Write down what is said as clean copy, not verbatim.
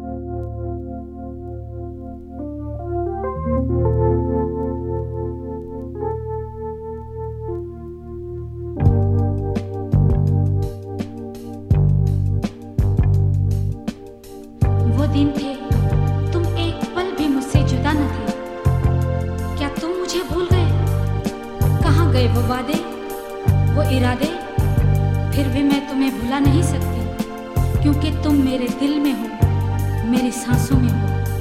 वो दिन थे, तुम एक पल भी मुझसे जुदा न थे। क्या तुम मुझे भूल गए? कहाँ गए वो वादे, वो इरादे? फिर भी मैं तुम्हें भुला नहीं सकती, क्योंकि तुम मेरे दिल में हो, मेरी सांसों में हो।